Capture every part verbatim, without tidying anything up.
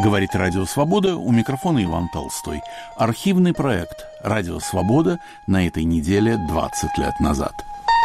Говорит Радио Свобода, у микрофона Иван Толстой. Архивный проект «Радио Свобода» на этой неделе двадцать лет назад.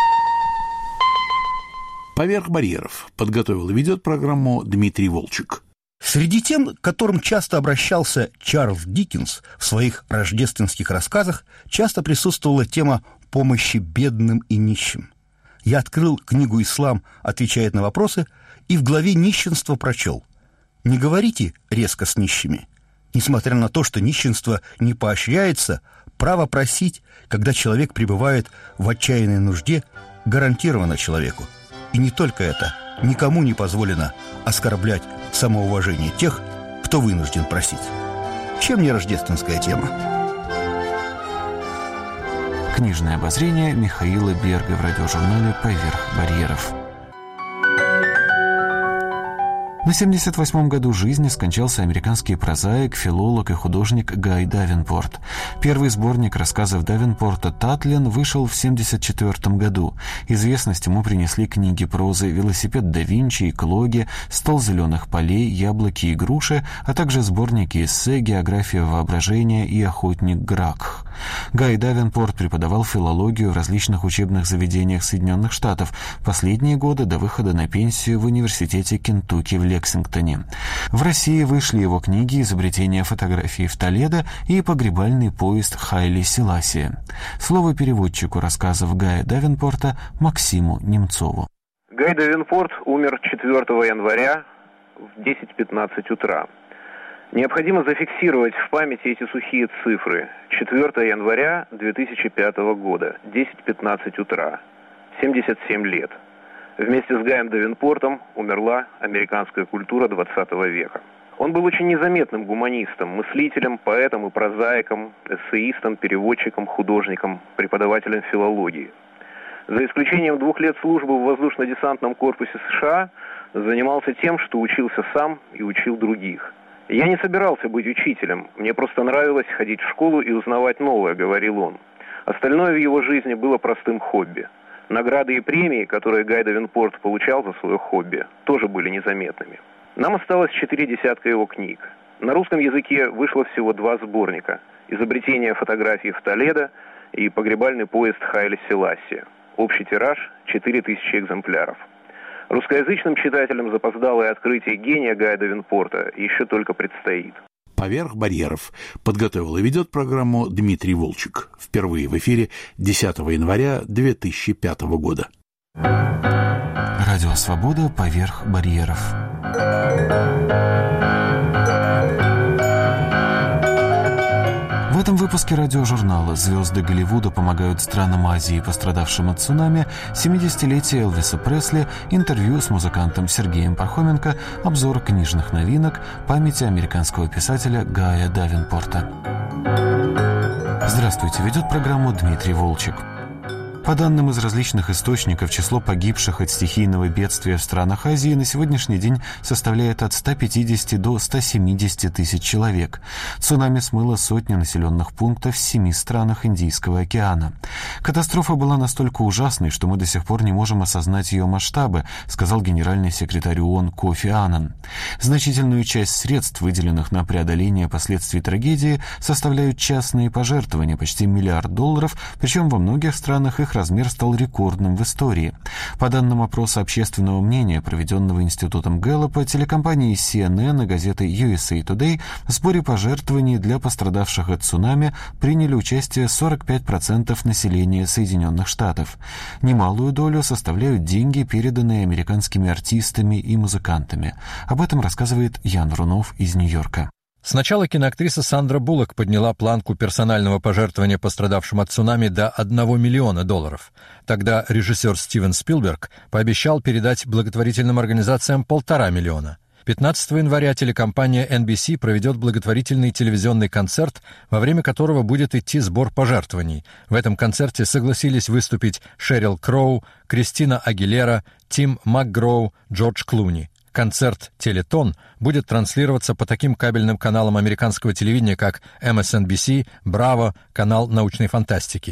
«Поверх барьеров» подготовил и ведет программу Дмитрий Волчек. Среди тем, к которым часто обращался Чарльз Диккенс в своих рождественских рассказах, часто присутствовала тема помощи бедным и нищим. Я открыл книгу «Ислам отвечает на вопросы» и в главе «Нищенство» прочел: «Не говорите резко с нищими. Несмотря на то, что нищенство не поощряется, право просить, когда человек пребывает в отчаянной нужде, гарантировано человеку. И не только это. Никому не позволено оскорблять самоуважение тех, кто вынужден просить». Чем не рождественская тема? Книжное обозрение Михаила Берга в радиожурнале «Поверх барьеров». На семьдесят восьмом году жизни скончался американский прозаик, филолог и художник Гай Давенпорт. Первый сборник рассказов Давенпорта «Татлин» вышел в семьдесят четвёртом году. Известность ему принесли книги прозы «Велосипед да Винчи» и «Клоги», «Стол зеленых полей», «Яблоки и груши», а также сборники эссе «География воображения» и «Охотник Гракх». Гай Давенпорт преподавал филологию в различных учебных заведениях Соединенных Штатов, последние годы до выхода на пенсию в университете Кентукки в Лексингтоне. В России вышли его книги «Изобретение фотографии в Толедо» и «Погребальный поезд Хайли Селасия». Слово переводчику рассказов Гая Давенпорта Максиму Немцову. Гай Давенпорт умер четвёртого января в десять пятнадцать утра. Необходимо зафиксировать в памяти эти сухие цифры. четвёртого января две тысячи пятого года, десять пятнадцать утра, семьдесят семь лет. Вместе с Гаем Давенпортом умерла американская культура двадцатого века. Он был очень незаметным гуманистом, мыслителем, поэтом и прозаиком, эссеистом, переводчиком, художником, преподавателем филологии. За исключением двух лет службы в воздушно-десантном корпусе США, занимался тем, что учился сам и учил других. «Я не собирался быть учителем, мне просто нравилось ходить в школу и узнавать новое», — говорил он. Остальное в его жизни было простым хобби. Награды и премии, которые Гай Давенпорт получал за свое хобби, тоже были незаметными. Нам осталось четыре десятка его книг. На русском языке вышло всего два сборника: «Изобретение фотографии в Толедо» и «Погребальный поезд Хайли Селасия». Общий тираж – четыре тысячи экземпляров. Русскоязычным читателям запоздалое открытие гения Гая Давенпорта еще только предстоит. «Поверх барьеров» подготовил и ведет программу Дмитрий Волчек. Впервые в эфире десятого января две тысячи пятого года. Радио «Свобода. Поверх барьеров». В этом выпуске радиожурнала «Звезды Голливуда помогают странам Азии, пострадавшим от цунами», семидесятилетие Элвиса Пресли, интервью с музыкантом Сергеем Пархоменко, обзор книжных новинок, памяти американского писателя Гая Давенпорта. Здравствуйте, ведет программу Дмитрий Волчек. По данным из различных источников, число погибших от стихийного бедствия в странах Азии на сегодняшний день составляет от ста пятидесяти до ста семидесяти тысяч человек. Цунами смыло сотни населенных пунктов в семи странах Индийского океана. Катастрофа была настолько ужасной, что мы до сих пор не можем осознать ее масштабы, сказал генеральный секретарь ООН Кофи Аннан. Значительную часть средств, выделенных на преодоление последствий трагедии, составляют частные пожертвования, почти миллиард долларов, причем во многих странах их размер стал рекордным в истории. По данным опроса общественного мнения, проведенного Институтом Гэллопа, телекомпании си эн эн и газеты ю эс эй Today, в сборе пожертвований для пострадавших от цунами приняли участие сорок пять процентов населения Соединенных Штатов. Немалую долю составляют деньги, переданные американскими артистами и музыкантами. Об этом рассказывает Ян Рунов из Нью-Йорка. Сначала киноактриса Сандра Буллок подняла планку персонального пожертвования пострадавшим от цунами до одного миллиона долларов. Тогда режиссер Стивен Спилберг пообещал передать благотворительным организациям полтора миллиона. пятнадцатого января телекомпания эн би си проведет благотворительный телевизионный концерт, во время которого будет идти сбор пожертвований. В этом концерте согласились выступить Шерил Кроу, Кристина Агилера, Тим МакГроу, Джордж Клуни. Концерт «Телетон» будет транслироваться по таким кабельным каналам американского телевидения, как эм эс эн би си, «Браво», канал научной фантастики.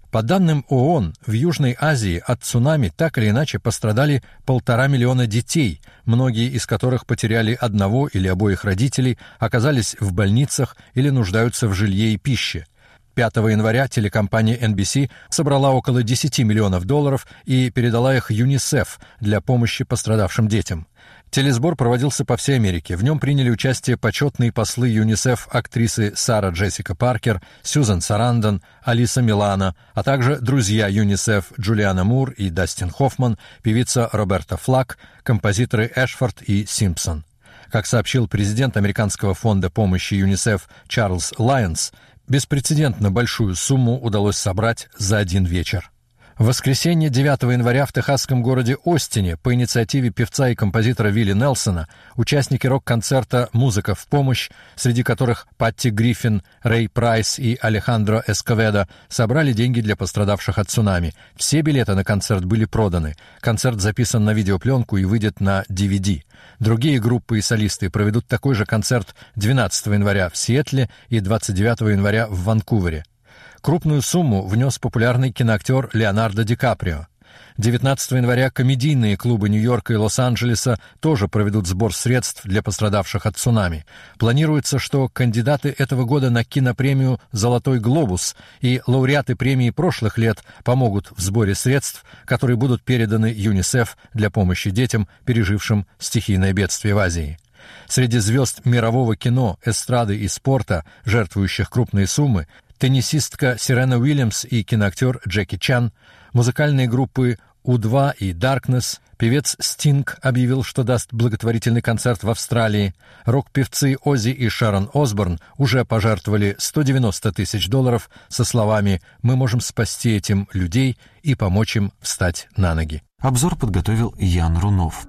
По данным ООН, в Южной Азии от цунами так или иначе пострадали полтора миллиона детей, многие из которых потеряли одного или обоих родителей, оказались в больницах или нуждаются в жилье и пище. пятого января телекомпания эн би си собрала около десять миллионов долларов и передала их ЮНИСЕФ для помощи пострадавшим детям. Телесбор проводился по всей Америке. В нем приняли участие почетные послы ЮНИСЕФ актрисы Сара Джессика Паркер, Сьюзан Сарандон, Алиса Милано, а также друзья ЮНИСЕФ Джулиана Мур и Дастин Хоффман, певица Роберта Флак, композиторы Эшфорд и Симпсон. Как сообщил президент Американского фонда помощи ЮНИСЕФ Чарльз Лайонс, беспрецедентно большую сумму удалось собрать за один вечер. В воскресенье девятого января в техасском городе Остине по инициативе певца и композитора Вилли Нельсона участники рок-концерта «Музыка в помощь», среди которых Патти Гриффин, Рэй Прайс и Алехандро Эсковедо, собрали деньги для пострадавших от цунами. Все билеты на концерт были проданы. Концерт записан на видеопленку и выйдет на ди ви ди. Другие группы и солисты проведут такой же концерт двенадцатого января в Сиэтле и двадцать девятого января в Ванкувере. Крупную сумму внес популярный киноактер Леонардо Ди Каприо. девятнадцатого января комедийные клубы Нью-Йорка и Лос-Анджелеса тоже проведут сбор средств для пострадавших от цунами. Планируется, что кандидаты этого года на кинопремию «Золотой глобус» и лауреаты премии прошлых лет помогут в сборе средств, которые будут переданы ЮНИСЕФ для помощи детям, пережившим стихийное бедствие в Азии. Среди звезд мирового кино, эстрады и спорта, жертвующих крупные суммы, теннисистка Серена Уильямс и киноактер Джеки Чан, музыкальные группы У два и Darkness, певец Стинг объявил, что даст благотворительный концерт в Австралии, рок-певцы Оззи и Шарон Осборн уже пожертвовали сто девяносто тысяч долларов со словами «Мы можем спасти этим людей и помочь им встать на ноги». Обзор подготовил Ян Рунов.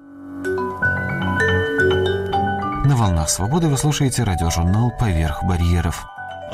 На «Волнах свободы» вы слушаете радиожурнал «Поверх барьеров».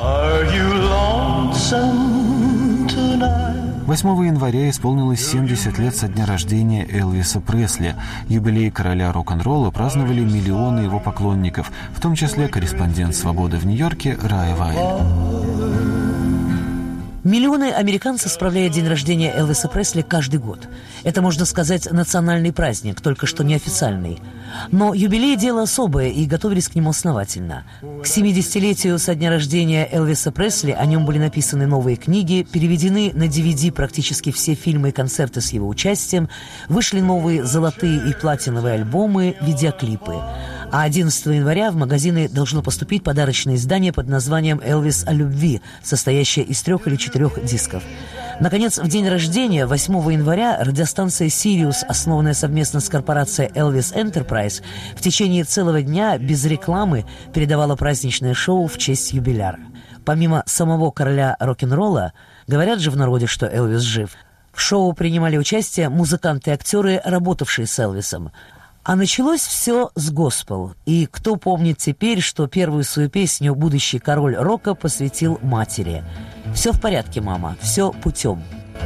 восьмого января исполнилось семьдесят лет со дня рождения Элвиса Пресли. Юбилей короля рок-н-ролла праздновали миллионы его поклонников, в том числе корреспондент «Свободы» в Нью-Йорке Рая Вайль. Миллионы американцев справляют день рождения Элвиса Пресли каждый год. Это, можно сказать, национальный праздник, только что неофициальный. Но юбилей – дело особое, и готовились к нему основательно. К семидесятилетию со дня рождения Элвиса Пресли о нем были написаны новые книги, переведены на ди ви ди практически все фильмы и концерты с его участием, вышли новые золотые и платиновые альбомы, видеоклипы. А одиннадцатого января в магазины должно поступить подарочное издание под названием «Элвис о любви», состоящее из трех или четырех дисков. Наконец, в день рождения, восьмого января, радиостанция «Сириус», основанная совместно с корпорацией Elvis Enterprise, в течение целого дня без рекламы передавала праздничное шоу в честь юбиляра. Помимо самого короля рок-н-ролла, говорят же в народе, что Элвис жив, в шоу принимали участие музыканты и актеры, работавшие с Элвисом. А началось все с госпел. И кто помнит теперь, что первую свою песню будущий король рока посвятил матери? «Все в порядке, мама, все путем».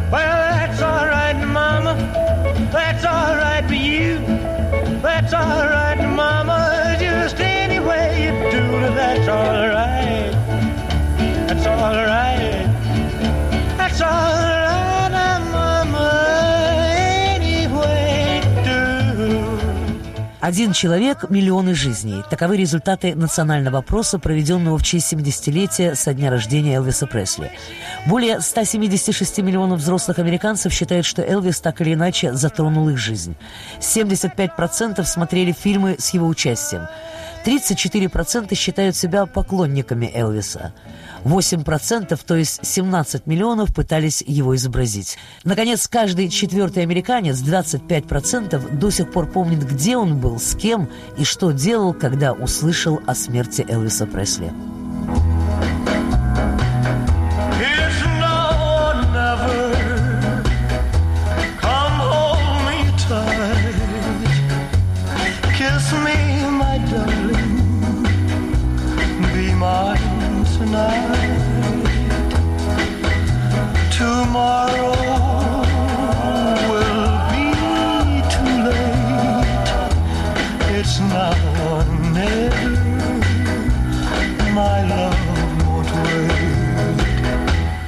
Один человек – миллионы жизней. Таковы результаты национального опроса, проведенного в честь семидесятилетия со дня рождения Элвиса Пресли. Более ста семидесяти шести миллионов взрослых американцев считают, что Элвис так или иначе затронул их жизнь. семьдесят пять процентов смотрели фильмы с его участием. тридцать четыре процента считают себя поклонниками Элвиса. восемь процентов, то есть семнадцать миллионов, пытались его изобразить. Наконец, каждый четвертый американец, двадцать пять процентов, до сих пор помнит, где он был, с кем и что делал, когда услышал о смерти Элвиса Пресли. В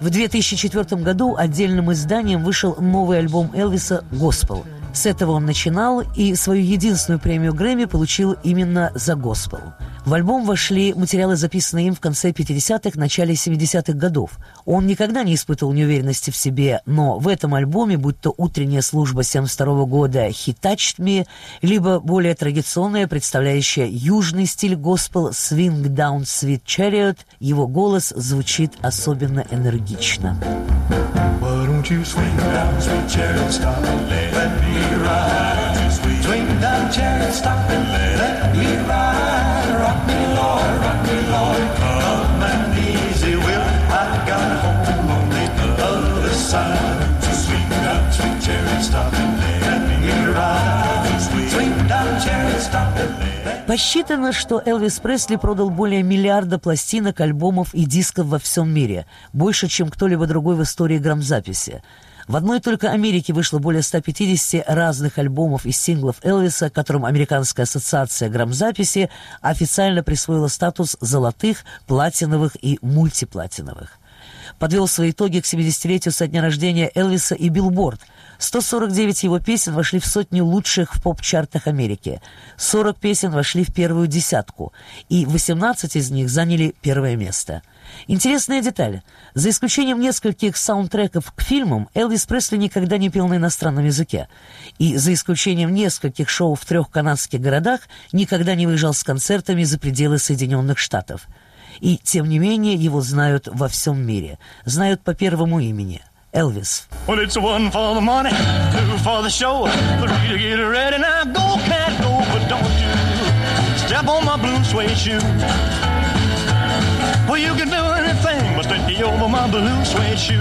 В две тысячи четвёртом году отдельным изданием вышел новый альбом Элвиса «Госпел». С этого он начинал, и свою единственную премию Грэмми получил именно за «Госпел». В альбом вошли материалы, записанные им в конце пятидесятых, начале семидесятых годов. Он никогда не испытывал неуверенности в себе, но в этом альбоме, будь то утренняя служба семьдесят второго года «He Touched Me», либо более традиционная, представляющая южный стиль госпел «Swing Down Sweet Chariot», его голос звучит особенно энергично. Won't you swing down, sweet chariot, stop and let me ride? Swing down, chariot, stop and let me ride. Rock me, Lord, rock me, Lord, come and easy will. I got a home on the other side. So swing down, sweet chariot, stop and let me ride. Swing down, chariot, stop and let me ride. Посчитано, что Элвис Пресли продал более миллиарда пластинок, альбомов и дисков во всем мире, больше, чем кто-либо другой в истории грамзаписи. В одной только Америке вышло более ста пятидесяти разных альбомов и синглов Элвиса, которым Американская ассоциация грамзаписи официально присвоила статус золотых, платиновых и мультиплатиновых. Подвел свои итоги к семидесятилетию со дня рождения Элвиса и Билборд. сто сорок девять его песен вошли в сотню лучших в поп-чартах Америки. сорок песен вошли в первую десятку, и восемнадцать из них заняли первое место. Интересная деталь. За исключением нескольких саундтреков к фильмам, Элвис Пресли никогда не пел на иностранном языке. И за исключением нескольких шоу в трех канадских городах, никогда не выезжал с концертами за пределы Соединенных Штатов. И, тем не менее, его знают во всем мире. Знают по первому имени – Элвис. Well, it's one for the money, two for the show. Three to get ready now. Go, cat, go, but don't you step on my blue suede shoe. Well, you can do anything but take me over my blue suede shoe.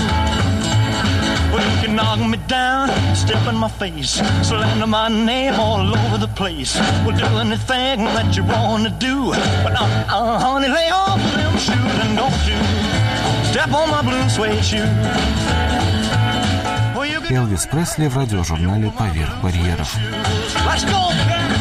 Well, you can knock me down, step in my face, slander my name all over the place. Well, do anything that you want to do, but uh, uh, honey, lay off them shoes and don't you step on my blue suede shoe. Well, you can... Элвис Пресли в радиожурнале «Поверх барьеров». Let's go, cat.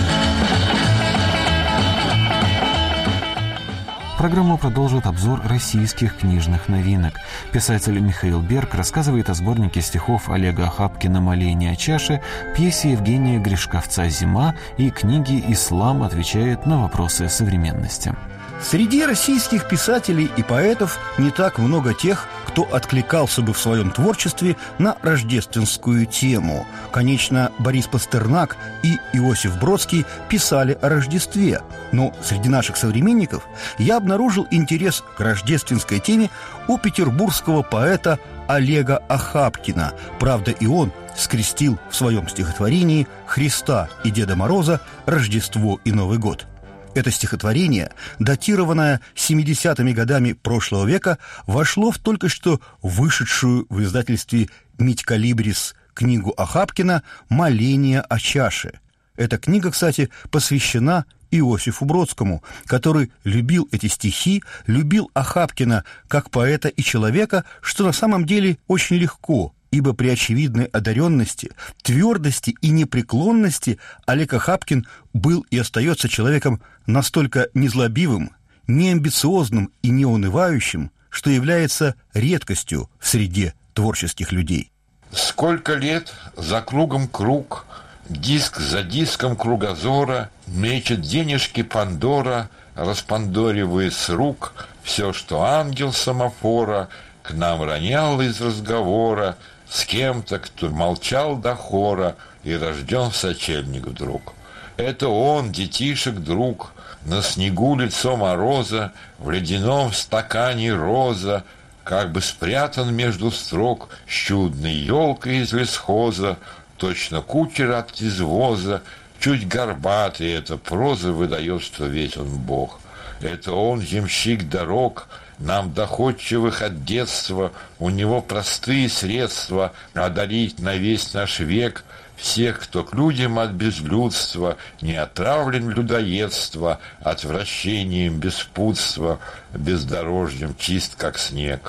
Программу продолжит обзор российских книжных новинок. Писатель Михаил Берг рассказывает о сборнике стихов Олега Охапкина «Моление о чаше», пьесе Евгения Гришковца «Зима» и книге «Ислам отвечает на вопросы современности». Среди российских писателей и поэтов не так много тех, кто откликался бы в своем творчестве на рождественскую тему. Конечно, Борис Пастернак и Иосиф Бродский писали о Рождестве, но среди наших современников я обнаружил интерес к рождественской теме у петербургского поэта Олега Охапкина. Правда, и он скрестил в своем стихотворении Христа и Деда Мороза, Рождество и Новый год. Это стихотворение, датированное семидесятыми годами прошлого века, вошло в только что вышедшую в издательстве «Митька Либрис» книгу Охапкина «Моление о чаше». Эта книга, кстати, посвящена Иосифу Бродскому, который любил эти стихи, любил Охапкина как поэта и человека, что на самом деле очень легко, ибо при очевидной одаренности, твердости и непреклонности Олег Охапкин был и остается человеком настолько незлобивым, неамбициозным и неунывающим, что является редкостью в среде творческих людей. Сколько лет за кругом круг, диск за диском кругозора, мечет денежки Пандора, распандоривает с рук все, что ангел семафора к нам ронял из разговора с кем-то, кто молчал до хора и рожден в сочельник вдруг. Это он, детишек друг, на снегу лицо мороза, в ледяном стакане роза, как бы спрятан между строк с чудной елкой из лесхоза, точно кучер от извоза, чуть горбатый эта проза выдает, что ведь он бог. Это он, ямщик дорог, нам доходчивых от детства, у него простые средства одарить на весь наш век всех, кто к людям от безлюдства не отравлен людоедства, отвращением беспутства, бездорожьем чист, как снег.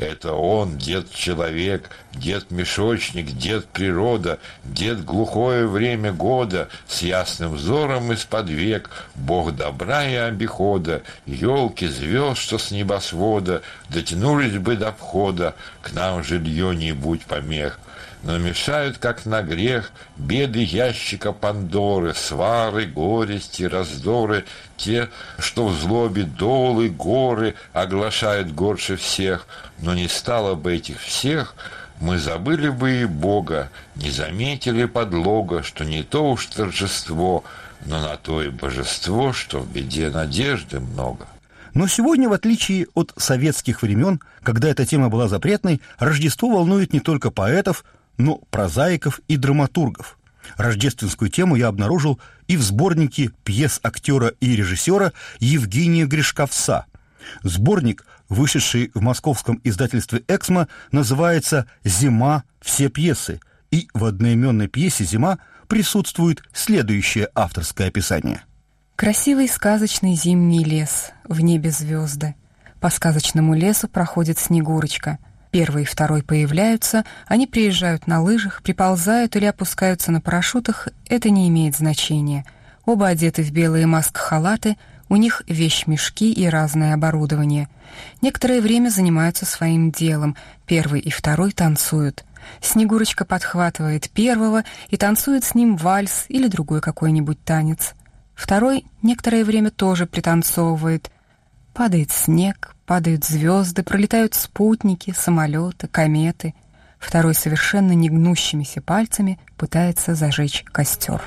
Это он, дед-человек, дед-мешочник, дед-природа, дед глухое время года, с ясным взором из-под век, бог добра и обихода, елки, звезд, что с небосвода, дотянулись бы до входа, к нам жилье не будь помех. Но мешают, как на грех, беды ящика Пандоры, свары, горести, раздоры, те, что в злобе долы, горы оглашают горше всех. Но не стало бы этих всех, мы забыли бы и Бога, не заметили подлога, что не то уж торжество, но на то и божество, что в беде надежды много. Но сегодня, в отличие от советских времен, когда эта тема была запретной, Рождество волнует не только поэтов, но прозаиков и драматургов. Рождественскую тему я обнаружил и в сборнике пьес актера и режиссера Евгения Гришковца. Сборник, вышедший в московском издательстве «Эксмо», называется «Зима. Все пьесы», и в одноименной пьесе «Зима» присутствует следующее авторское описание. Красивый сказочный зимний лес, в небе звезды. По сказочному лесу проходит Снегурочка. Первый и второй появляются, они приезжают на лыжах, приползают или опускаются на парашютах, это не имеет значения. Оба одеты в белые маск-халаты, у них вещмешки и разное оборудование. Некоторое время занимаются своим делом, первый и второй танцуют. Снегурочка подхватывает первого и танцует с ним вальс или другой какой-нибудь танец. Второй некоторое время тоже пританцовывает. Падает снег, падают звезды, пролетают спутники, самолеты, кометы. Второй совершенно негнущимися пальцами пытается зажечь костер.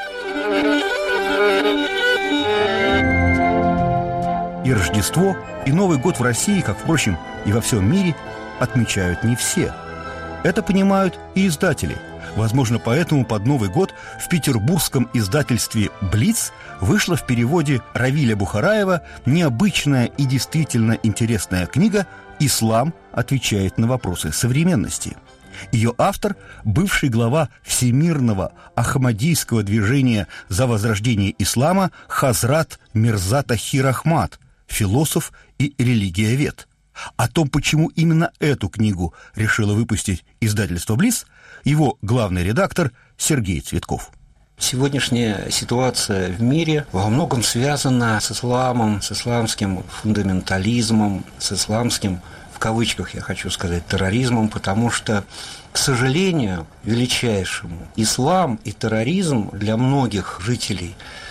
И Рождество, и Новый год в России, как, впрочем, и во всем мире, отмечают не все. Это понимают и издатели. Возможно, поэтому под Новый год в петербургском издательстве «Блиц» вышла в переводе Равиля Бухараева необычная и действительно интересная книга «Ислам отвечает на вопросы современности». Ее автор – бывший глава Всемирного ахмадийского движения за возрождение ислама Хазрат Мирза Тахир Ахмад, философ и религиовед. О том, почему именно эту книгу решило выпустить издательство «Блиц», его главный редактор Сергей Цветков. Сегодняшняя ситуация в мире во многом связана с исламом, с исламским фундаментализмом, с исламским, в кавычках я хочу сказать, терроризмом, потому что, к сожалению, величайшему, ислам и терроризм для многих жителей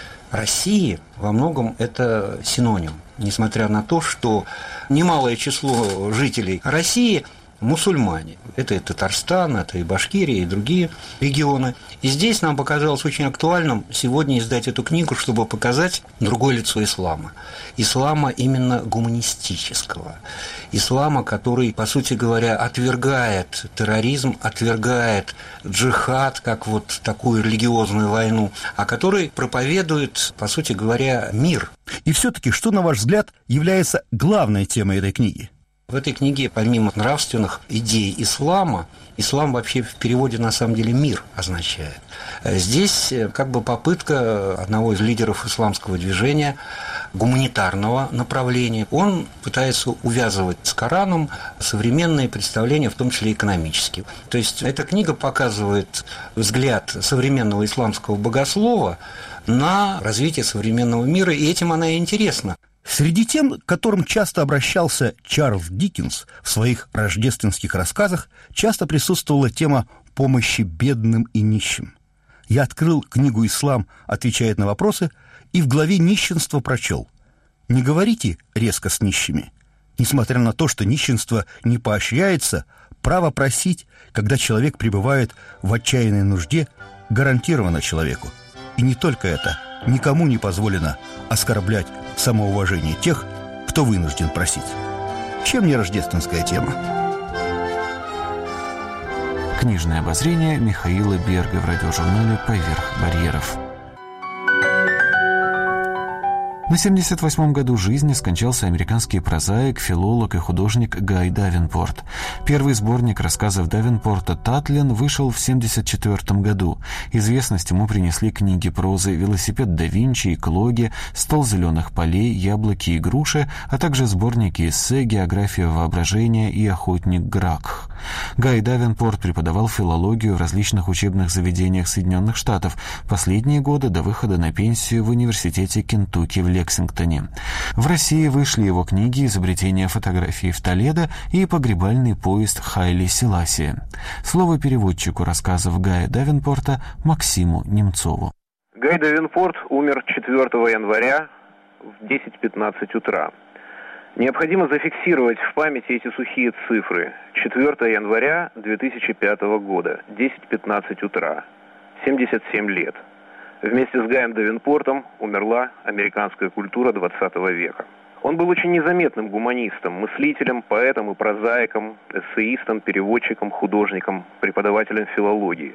России во многом это синоним. Несмотря на то, что немалое число жителей России – мусульмане. Это и Татарстан, это и Башкирия, и другие регионы. И здесь нам показалось очень актуальным сегодня издать эту книгу, чтобы показать другое лицо ислама. Ислама именно гуманистического. Ислама, который, по сути говоря, отвергает терроризм, отвергает джихад, как вот такую религиозную войну, а который проповедует, по сути говоря, мир. И все-таки, что, на ваш взгляд, является главной темой этой книги? В этой книге, помимо нравственных идей ислама, ислам вообще в переводе на самом деле мир означает. Здесь как бы попытка одного из лидеров исламского движения, гуманитарного направления, он пытается увязывать с Кораном современные представления, в том числе экономические. То есть эта книга показывает взгляд современного исламского богослова на развитие современного мира, и этим она и интересна. Среди тем, к которым часто обращался Чарльз Диккенс в своих рождественских рассказах, часто присутствовала тема помощи бедным и нищим. Я открыл книгу «Ислам отвечает на вопросы» и в главе «Нищенство» прочел: «Не говорите резко с нищими. Несмотря на то, что нищенство не поощряется, право просить, когда человек пребывает в отчаянной нужде, гарантировано человеку. И не только это. Никому не позволено оскорблять самоуважение тех, кто вынужден просить». Чем не рождественская тема? Книжное обозрение Михаила Берга в радиожурнале «Поверх барьеров». На семьдесят восьмом году жизни скончался американский прозаик, филолог и художник Гай Давенпорт. Первый сборник рассказов Давенпорта «Татлин» вышел в семьдесят четвёртом году. Известность ему принесли книги прозы «Велосипед да Винчи» и «Клоги», «Стол зеленых полей», «Яблоки и груши», а также сборники эссе, «География воображения» и «Охотник Гракх». Гай Давенпорт преподавал филологию в различных учебных заведениях Соединенных Штатов. Последние годы до выхода на пенсию в университете Кентукки в Лексингтоне. В России вышли его книги «Изобретение фотографии в Толедо» и «Погребальный поезд Хайли Селасия». Слово переводчику рассказов Гая Давенпорта Максиму Немцову. Гай Давенпорт умер четвёртого января в десять пятнадцать утра. Необходимо зафиксировать в памяти эти сухие цифры. четвёртого января две тысячи пятого года, десять пятнадцать утра, семьдесят семь лет. Вместе с Гаем Давенпортом умерла американская культура двадцатого века. Он был очень незаметным гуманистом, мыслителем, поэтом и прозаиком, эссеистом, переводчиком, художником, преподавателем филологии.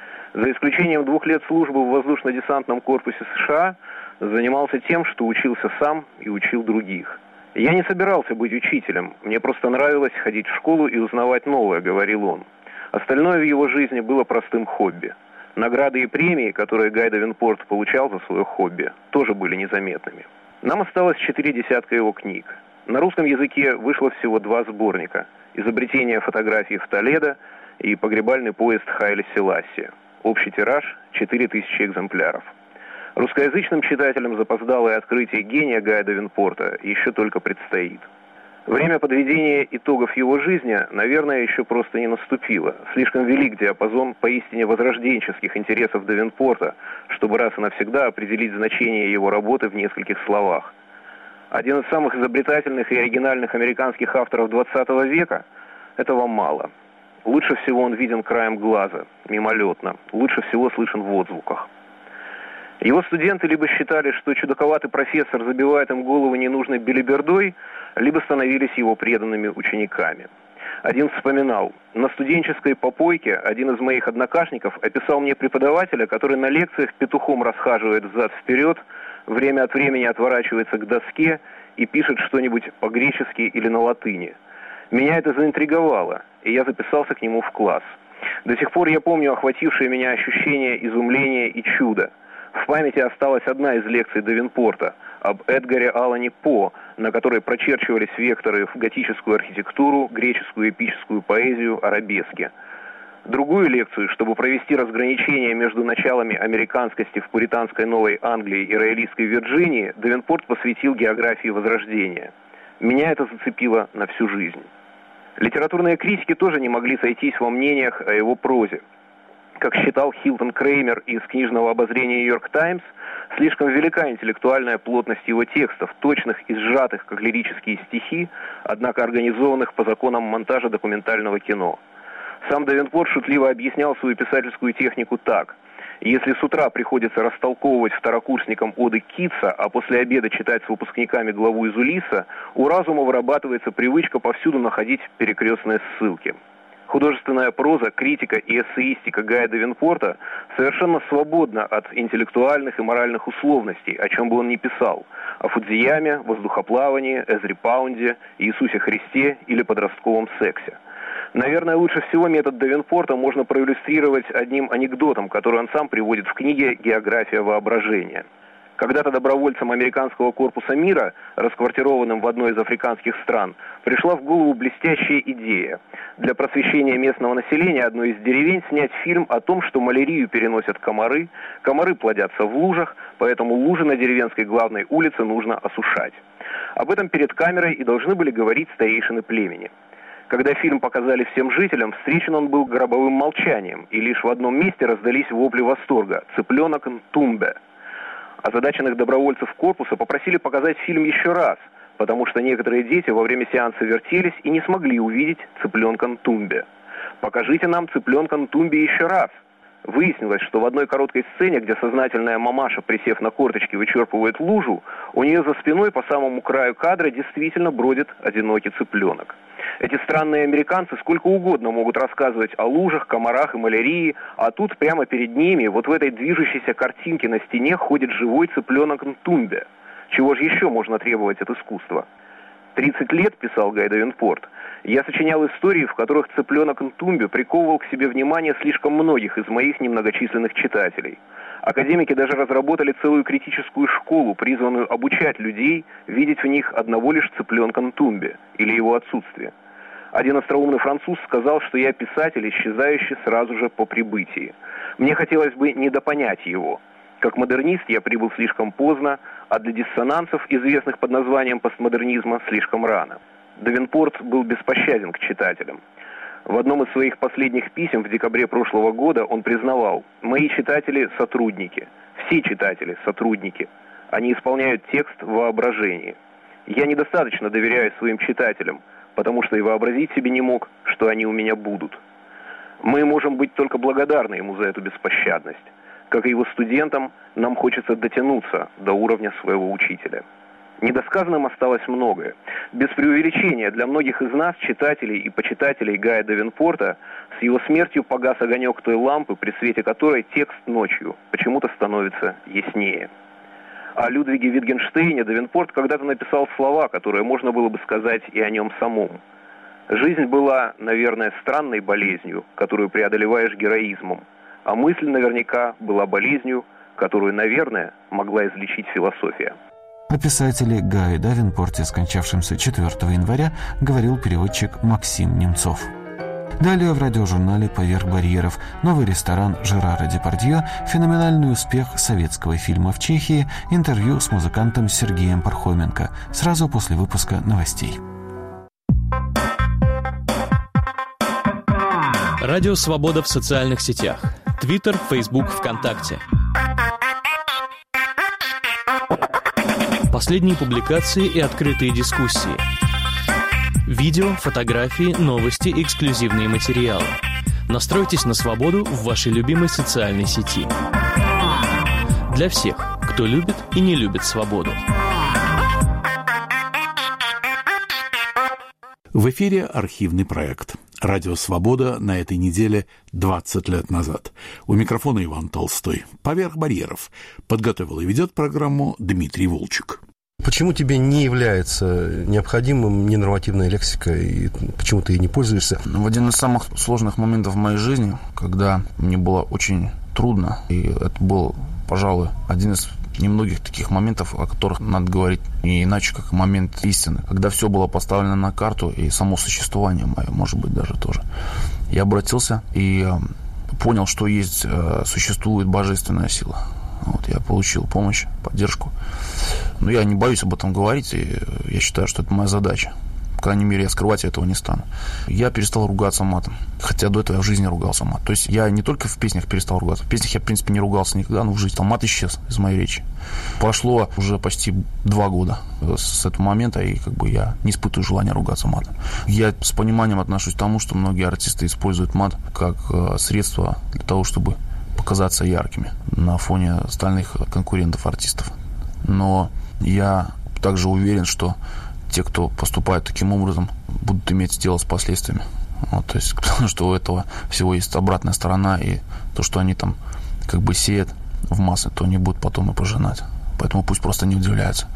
За исключением двух лет службы в воздушно-десантном корпусе США, занимался тем, что учился сам и учил других. «Я не собирался быть учителем, мне просто нравилось ходить в школу и узнавать новое», — говорил он. Остальное в его жизни было простым хобби. Награды и премии, которые Гай Давенпорт получал за свое хобби, тоже были незаметными. Нам осталось четыре десятка его книг. На русском языке вышло всего два сборника: «Изобретение фотографии в Толедо» и «Погребальный поезд Хайли Селасия». Общий тираж – четыре тысячи экземпляров. Русскоязычным читателям запоздалое открытие гения Гая Давенпорта еще только предстоит. Время подведения итогов его жизни, наверное, еще просто не наступило. Слишком велик диапазон поистине возрожденческих интересов Давенпорта, чтобы раз и навсегда определить значение его работы в нескольких словах. Один из самых изобретательных и оригинальных американских авторов двадцатого века – этого мало. Лучше всего он виден краем глаза, мимолетно. Лучше всего слышен в отзвуках. Его студенты либо считали, что чудаковатый профессор забивает им голову ненужной белибердой, либо становились его преданными учениками. Один вспоминал: «На студенческой попойке один из моих однокашников описал мне преподавателя, который на лекциях петухом расхаживает взад-вперед, время от времени отворачивается к доске и пишет что-нибудь по-гречески или на латыни. Меня это заинтриговало, и я записался к нему в класс. До сих пор я помню охватившее меня ощущение изумления и чуда. В памяти осталась одна из лекций Давенпорта об Эдгаре Аллане По, на которой прочерчивались векторы в готическую архитектуру, греческую эпическую поэзию, арабески. Другую лекцию, чтобы провести разграничение между началами американскости в пуританской Новой Англии и роялистской Вирджинии, Давенпорт посвятил географии Возрождения. Меня это зацепило на всю жизнь». Литературные критики тоже не могли сойтись во мнениях о его прозе. Как считал Хилтон Креймер из книжного обозрения «Нью-Йорк Таймс», слишком велика интеллектуальная плотность его текстов, точных и сжатых, как лирические стихи, однако организованных по законам монтажа документального кино. Сам Давенпорт шутливо объяснял свою писательскую технику так: «Если с утра приходится растолковывать второкурсникам оды Китса, а после обеда читать с выпускниками главу из Улисса, у разума вырабатывается привычка повсюду находить перекрестные ссылки». Художественная проза, критика и эссеистика Гая Давенпорта совершенно свободна от интеллектуальных и моральных условностей, о чем бы он ни писал: о Фудзияме, воздухоплавании, Эзри Паунде, Иисусе Христе или подростковом сексе. Наверное, лучше всего метод Давенпорта можно проиллюстрировать одним анекдотом, который он сам приводит в книге «География воображения». Когда-то добровольцам американского корпуса мира, расквартированным в одной из африканских стран, пришла в голову блестящая идея: для просвещения местного населения одной из деревень снять фильм о том, что малярию переносят комары, комары плодятся в лужах, поэтому лужи на деревенской главной улице нужно осушать. Об этом перед камерой и должны были говорить старейшины племени. Когда фильм показали всем жителям, встречен он был гробовым молчанием, и лишь в одном месте раздались вопли восторга: «Цыпленок Нтумбе». Озадаченных добровольцев корпуса попросили показать фильм еще раз, потому что некоторые дети во время сеанса вертелись и не смогли увидеть цыпленка Нтумбе. «Покажите нам цыпленка Нтумбе еще раз». Выяснилось, что в одной короткой сцене, где сознательная мамаша, присев на корточки, вычерпывает лужу, у нее за спиной по самому краю кадра действительно бродит одинокий цыпленок. Эти странные американцы сколько угодно могут рассказывать о лужах, комарах и малярии, а тут прямо перед ними, вот в этой движущейся картинке на стене, ходит живой цыпленок Нтумбе. Чего же еще можно требовать от искусства? тридцать лет, писал Гай Давенпорт, я сочинял истории, в которых цыпленок Нтумби приковывал к себе внимание слишком многих из моих немногочисленных читателей. Академики даже разработали целую критическую школу, призванную обучать людей видеть в них одного лишь цыпленка Нтумби или его отсутствие. Один остроумный француз сказал, что я писатель, исчезающий сразу же по прибытии. Мне хотелось бы недопонять его. Как модернист я прибыл слишком поздно, а для диссонансов, известных под названием постмодернизма, слишком рано. Давенпорт был беспощаден к читателям. В одном из своих последних писем в декабре прошлого года он признавал: «Мои читатели – сотрудники. Все читатели – сотрудники. Они исполняют текст в воображении. Я недостаточно доверяю своим читателям, потому что и вообразить себе не мог, что они у меня будут. Мы можем быть только благодарны ему за эту беспощадность. Как и его студентам, нам хочется дотянуться до уровня своего учителя». Недосказанным осталось многое. Без преувеличения, для многих из нас, читателей и почитателей Гая Давенпорта, с его смертью погас огонек той лампы, при свете которой текст ночью почему-то становится яснее. О Людвиге Витгенштейне Давенпорт когда-то написал слова, которые можно было бы сказать и о нем самом. «Жизнь была, наверное, странной болезнью, которую преодолеваешь героизмом, а мысль наверняка была болезнью, которую, наверное, могла излечить философия». О писателе Гае Давенпорте, скончавшемся четвёртого января, говорил переводчик Максим Немцов. Далее в радиожурнале «Поверх барьеров» новый ресторан Жерара Депардье, феноменальный успех советского фильма в Чехии, интервью с музыкантом Сергеем Пархоменко, сразу после выпуска новостей. Радио «Свобода» в социальных сетях. Твиттер, Фейсбук, ВКонтакте. Последние публикации и открытые дискуссии. Видео, фотографии, новости, эксклюзивные материалы. Настройтесь на свободу в вашей любимой социальной сети. Для всех, кто любит и не любит свободу. В эфире архивный проект. Радио «Свобода» на этой неделе двадцать лет назад. У микрофона Иван Толстой. «Поверх барьеров». Подготовил и ведет программу Дмитрий Волчек. Почему тебе не является необходимым ненормативная лексика, и почему ты ей не пользуешься? В один из самых сложных моментов в моей жизни, когда мне было очень трудно, и это был, пожалуй, один из немногих таких моментов, о которых надо говорить не иначе, как момент истины, когда все было поставлено на карту, и само существование мое, может быть, даже тоже. Я обратился и понял, что есть, существует божественная сила. Вот, я получил помощь, поддержку. Но я не боюсь об этом говорить, и я считаю, что это моя задача. По крайней мере, я скрывать этого не стану. Я перестал ругаться матом, хотя до этого я в жизни ругался матом. То есть я не только в песнях перестал ругаться. В песнях я, в принципе, не ругался никогда, но в жизни там мат исчез из моей речи. Прошло уже почти два года с этого момента, и как бы я не испытываю желания ругаться матом. Я с пониманием отношусь к тому, что многие артисты используют мат как средство для того, чтобы показаться яркими на фоне остальных конкурентов-артистов. Но я также уверен, что те, кто поступает таким образом, будут иметь дело с последствиями. Вот, то есть, потому что у этого всего есть обратная сторона, и то, что они там как бы сеют в массы, то они будут потом и пожинать. Поэтому пусть просто не удивляются.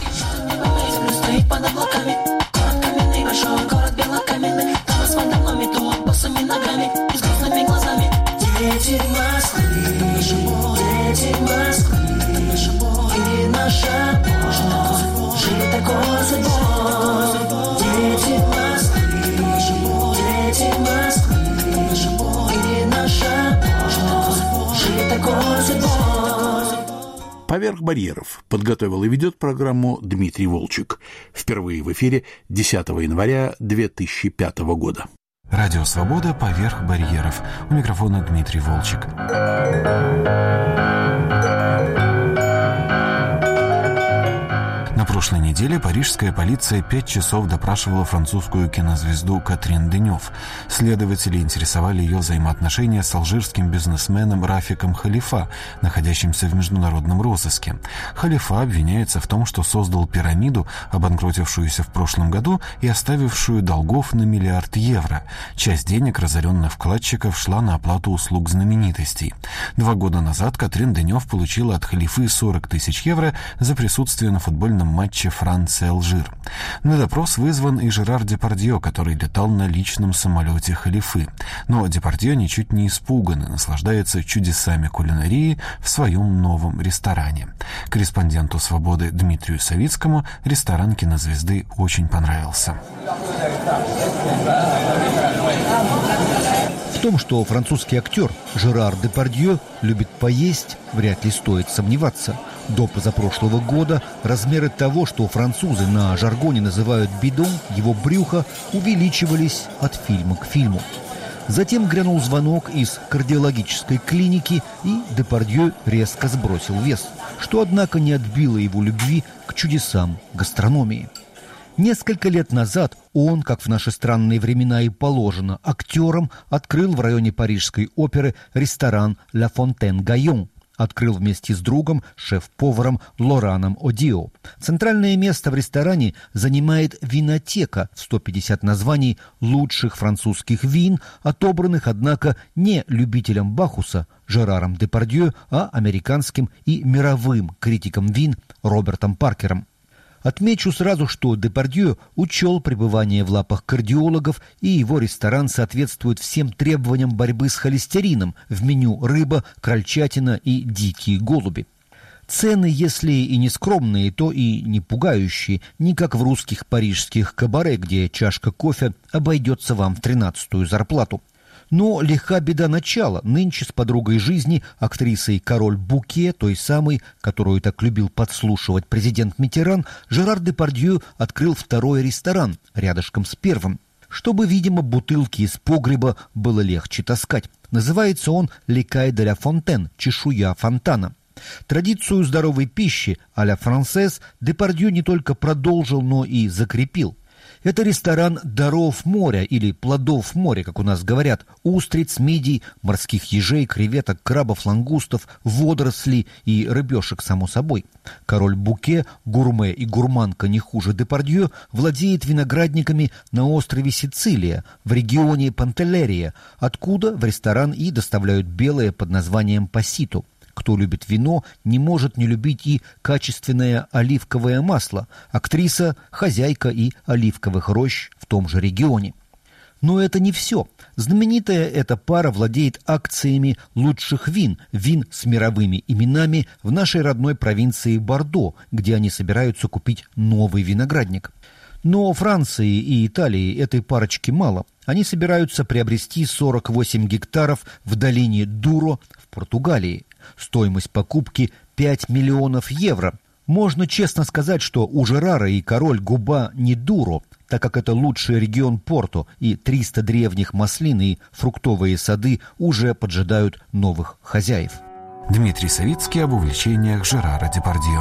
Дети Москвы, дети Москвы, и наша Божь, жили такой судьбой. Дети Москвы, дети Москвы, и наша Божь, жили такой судьбой. «Поверх барьеров» подготовил и ведет программу Дмитрий Волчек. Впервые в эфире десятого января две тысячи пятого года. Радио «Свобода» поверх барьеров. У микрофона Дмитрий Волчек. На прошлой прошлой неделе парижская полиция пять часов допрашивала французскую кинозвезду Катрин Денёв. Следователи интересовали ее взаимоотношения с алжирским бизнесменом Рафиком Халифа, находящимся в международном розыске. Халифа обвиняется в том, что создал пирамиду, обанкротившуюся в прошлом году и оставившую долгов на миллиард евро. Часть денег разоренных вкладчиков шла на оплату услуг знаменитостей. Два года назад Катрин Денёв получила от Халифы сорок тысяч евро за присутствие на футбольном матче Франция-Алжир. На допрос вызван и Жерар Депардье, который летал на личном самолете Халифы. Но Депардье ничуть не испуган и наслаждается чудесами кулинарии в своем новом ресторане. Корреспонденту «Свободы» Дмитрию Савицкому ресторан кинозвезды очень понравился. В том, что французский актер Жерар Депардье любит поесть, вряд ли стоит сомневаться. До позапрошлого года размеры того, что французы на жаргоне называют бидон, его брюха, увеличивались от фильма к фильму. Затем грянул звонок из кардиологической клиники, и Депардье резко сбросил вес, что, однако, не отбило его любви к чудесам гастрономии. Несколько лет назад он, как в наши странные времена и положено, актером открыл в районе Парижской оперы ресторан «Ла Фонтен Гайон». Открыл вместе с другом, шеф-поваром Лораном Одио. Центральное место в ресторане занимает винотека в сто пятьдесят названий лучших французских вин, отобранных, однако, не любителем Бахуса Жераром Депардье, а американским и мировым критиком вин Робертом Паркером. Отмечу сразу, что Депардье учел пребывание в лапах кардиологов, и его ресторан соответствует всем требованиям борьбы с холестерином. В меню рыба, крольчатина и дикие голуби. Цены, если и не скромные, то и не пугающие, не как в русских парижских кабаре, где чашка кофе обойдется вам в тринадцатую зарплату. Но лиха беда начала. Нынче с подругой жизни, актрисой Кароль Буке, той самой, которую так любил подслушивать президент Миттеран, Жерар Депардье открыл второй ресторан рядышком с первым, чтобы, видимо, бутылки из погреба было легче таскать. Называется он «L'écaille de la Fontaine» — «Чешуя фонтана». Традицию здоровой пищи а-ля франсез Депардье не только продолжил, но и закрепил. Это ресторан даров моря или плодов моря, как у нас говорят: устриц, мидий, морских ежей, креветок, крабов, лангустов, водорослей и рыбешек, само собой. Король Буке, гурме и гурманка не хуже Депардье, владеет виноградниками на острове Сицилия, в регионе Пантеллерия, откуда в ресторан и доставляют белое под названием пасито. Кто любит вино, не может не любить и качественное оливковое масло. Актриса, хозяйка и оливковых рощ в том же регионе. Но это не все. Знаменитая эта пара владеет акциями лучших вин, вин с мировыми именами в нашей родной провинции Бордо, где они собираются купить новый виноградник. Но Франции и Италии этой парочки мало. Они собираются приобрести сорок восемь гектаров в долине Дуро в Португалии. Стоимость покупки пять миллионов евро. Можно честно сказать, что у Жерара и король губа не Дуро, так как это лучший регион Порту, и триста древних маслин и фруктовые сады уже поджидают новых хозяев. Дмитрий Савицкий об увлечениях Жерара Депардье.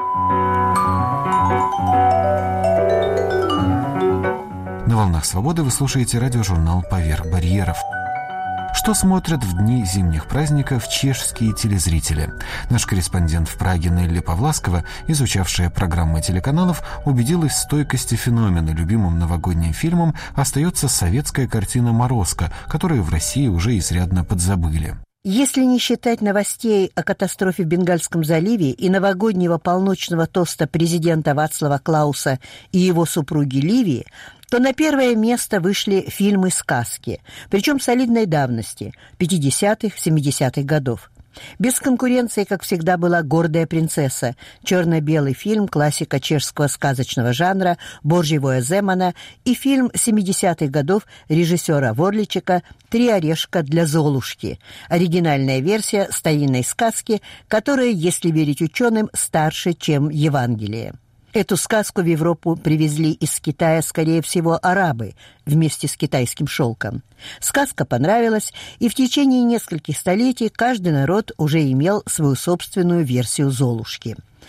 На «Волнах свободы» вы слушаете радиожурнал «Поверх барьеров». Что смотрят в дни зимних праздников чешские телезрители? Наш корреспондент в Праге Нелли Павласкова, изучавшая программы телеканалов, убедилась в стойкости феномена. Любимым новогодним фильмом остается советская картина «Морозко», которую в России уже изрядно подзабыли. Если не считать новостей о катастрофе в Бенгальском заливе и новогоднего полночного тоста президента Вацлава Клауса и его супруги Ливии, то на первое место вышли фильмы-сказки, причем солидной давности, пятидесятых, семидесятых годов. Без конкуренции, как всегда, была «Гордая принцесса», черно-белый фильм, классика чешского сказочного жанра Боржевое Земана, и фильм семидесятых годов режиссера Ворличека «Три орешка для Золушки», оригинальная версия старинной сказки, которая, если верить ученым, старше, чем Евангелие. Эту сказку в Европу привезли из Китая, скорее всего, арабы, вместе с китайским шелком. Сказка понравилась, и в течение нескольких столетий каждый народ уже имел свою собственную версию Золушки.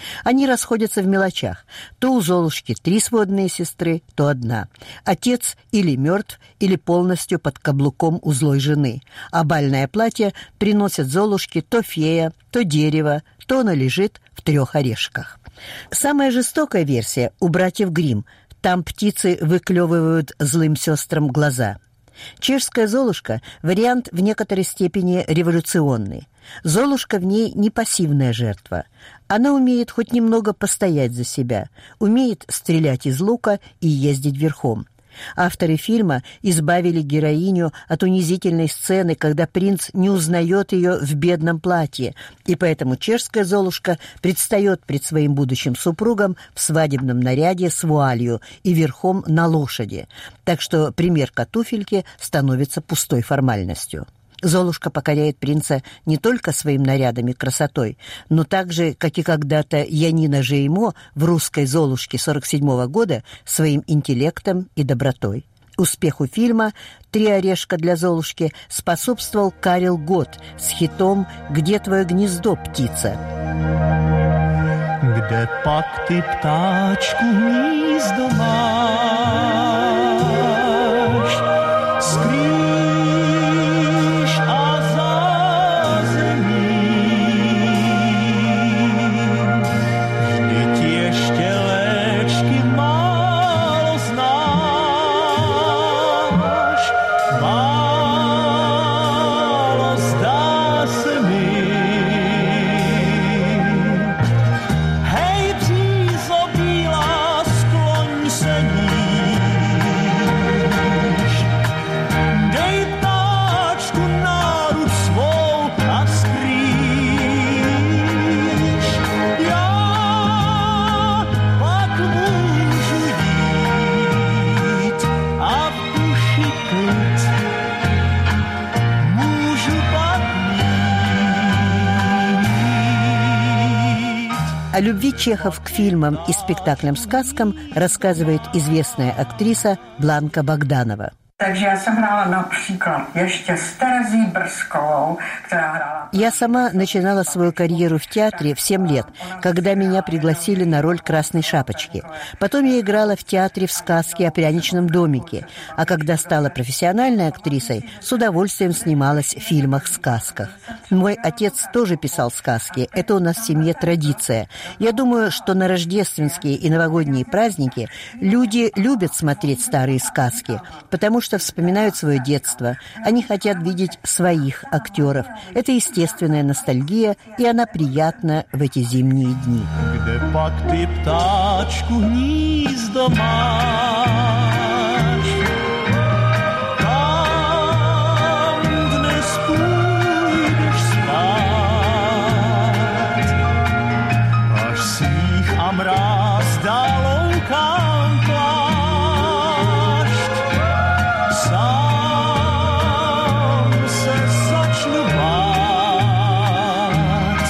Они расходятся в мелочах. То у Золушки три сводные сестры, то одна. Отец или мертв, или полностью под каблуком у злой жены. А бальное платье приносят Золушке то фея, то дерево, то оно лежит в трех орешках. Самая жестокая версия у братьев Гримм. Там птицы выклевывают злым сестрам глаза. Чешская Золушка – вариант в некоторой степени революционный. Золушка в ней не пассивная жертва. Она умеет хоть немного постоять за себя, умеет стрелять из лука и ездить верхом. Авторы фильма избавили героиню от унизительной сцены, когда принц не узнает ее в бедном платье, и поэтому чешская Золушка предстает пред своим будущим супругом в свадебном наряде с вуалью и верхом на лошади, так что примерка туфельки становится пустой формальностью. Золушка покоряет принца не только своим нарядом и красотой, но также, как и когда-то Янина Жеймо в «Русской Золушке» сорок седьмого года, своим интеллектом и добротой. Успеху фильма «Три орешка для Золушки» способствовал Карел Готт с хитом «Где твое гнездо, птица?». Kde pak ty ptáčku hnízdo máš? Skrýš a zázemím. Vždyť ještě léčky málo znáš. Málo zdá se mi. О любви чехов к фильмам и спектаклям-сказкам рассказывает известная актриса Бланка Богданова. Takže já jsem hrála například ještě s Terezí Brzkovou, která hrála... Я сама начинала свою карьеру в театре в семь лет, когда меня пригласили на роль Красной Шапочки. Потом я играла в театре в сказке о пряничном домике, а когда стала профессиональной актрисой, с удовольствием снималась в фильмах-сказках. Мой отец тоже писал сказки, это у нас в семье традиция. Я думаю, что на рождественские и новогодние праздники люди любят смотреть старые сказки, потому что вспоминают свое детство. Они хотят видеть своих актеров. Это естественная ностальгия, и она приятна в эти зимние дни. Kde pak ty ptáčku hnízdo máš? Tam dnes půjdeš spát, až sníh a mráz dá loukám plášť. Sám se začnu bát.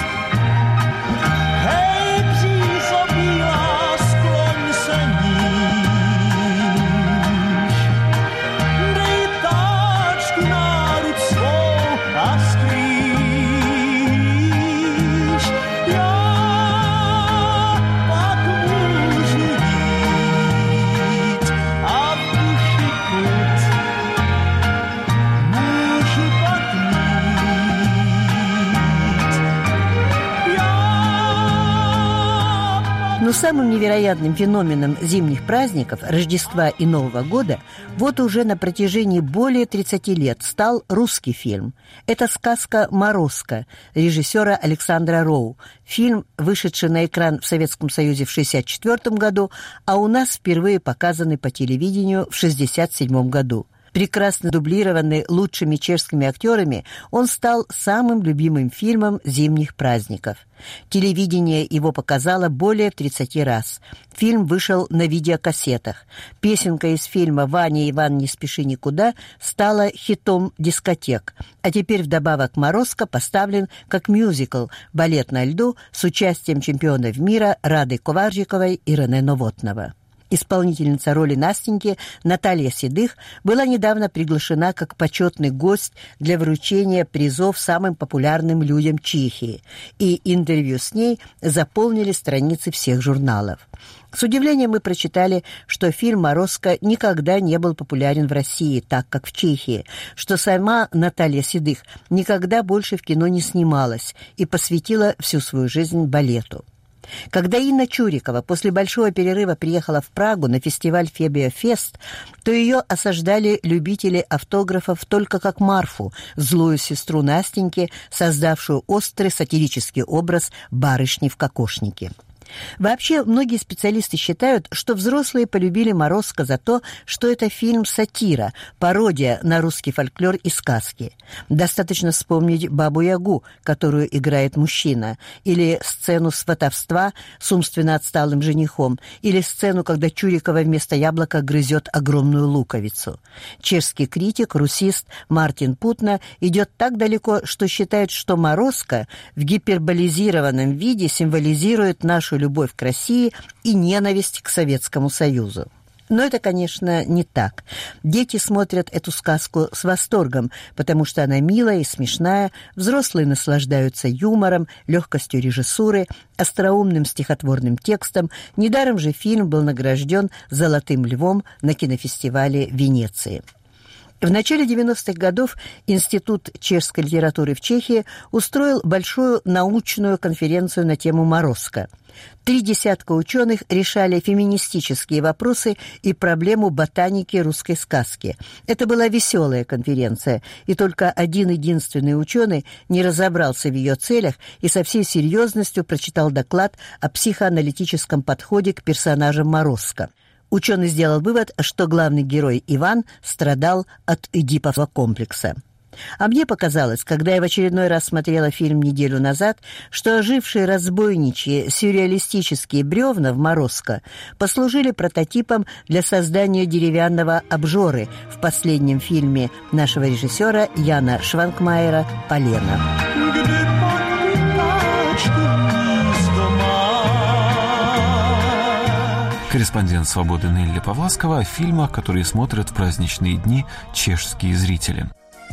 Hej, břízo bílá, skloň se níž. Dej táčku náruč svou a skrýš. Já pak můžu jít a v duši klid. Můžu pak mít. Já Но самым невероятным феноменом зимних праздников, Рождества и Нового года вот уже на протяжении более тридцати лет стал русский фильм. Это сказка «Морозко» режиссера Александра Роу. Фильм, вышедший на экран в Советском Союзе в шестьдесят четвёртом году, а у нас впервые показанный по телевидению в шестьдесят седьмом году. Прекрасно дублированный лучшими чешскими актерами, он стал самым любимым фильмом зимних праздников. Телевидение его показало более тридцати раз. Фильм вышел на видеокассетах. Песенка из фильма «Ваня, Иван, не спеши никуда» стала хитом дискотек. А теперь вдобавок «Морозко» поставлен как мюзикл «Балет на льду» с участием чемпионов мира Рады Коваржиковой и Рене Новотного. Исполнительница роли Настеньки Наталья Седых была недавно приглашена как почетный гость для вручения призов самым популярным людям Чехии, и интервью с ней заполнили страницы всех журналов. С удивлением мы прочитали, что фильм «Морозко» никогда не был популярен в России, так как в Чехии, что сама Наталья Седых никогда больше в кино не снималась и посвятила всю свою жизнь балету. Когда Инна Чурикова после большого перерыва приехала в Прагу на фестиваль «Фебиофест», то ее осаждали любители автографов только как Марфу, злую сестру Настеньки, создавшую острый сатирический образ барышни в кокошнике. Вообще, многие специалисты считают, что взрослые полюбили «Морозко» за то, что это фильм-сатира, пародия на русский фольклор и сказки. Достаточно вспомнить «Бабу-Ягу», которую играет мужчина, или сцену сватовства с умственно отсталым женихом, или сцену, когда Чурикова вместо яблока грызет огромную луковицу. Чешский критик, русист Мартин Путна идет так далеко, что считает, что «Морозко» в гиперболизированном виде символизирует нашу любовь к России и ненависть к Советскому Союзу. Но это, конечно, не так. Дети смотрят эту сказку с восторгом, потому что она милая и смешная, взрослые наслаждаются юмором, легкостью режиссуры, остроумным стихотворным текстом. Недаром же фильм был награжден «Золотым львом» на кинофестивале Венеции. В начале девяностых годов Институт чешской литературы в Чехии устроил большую научную конференцию на тему «Морозко». Три десятка ученых решали феминистические вопросы и проблему ботаники русской сказки. Это была веселая конференция, и только один-единственный ученый не разобрался в ее целях и со всей серьезностью прочитал доклад о психоаналитическом подходе к персонажам Морозко. Ученый сделал вывод, что главный герой Иван страдал от эдипового комплекса. А мне показалось, когда я в очередной раз смотрела фильм неделю назад, что ожившие разбойничьи сюрреалистические бревна в «Морозко» послужили прототипом для создания деревянного обжоры в последнем фильме нашего режиссера Яна Шванкмайера «Полено». Корреспондент «Свободы» Нелли Павласкова о фильмах, которые смотрят в праздничные дни чешские зрители.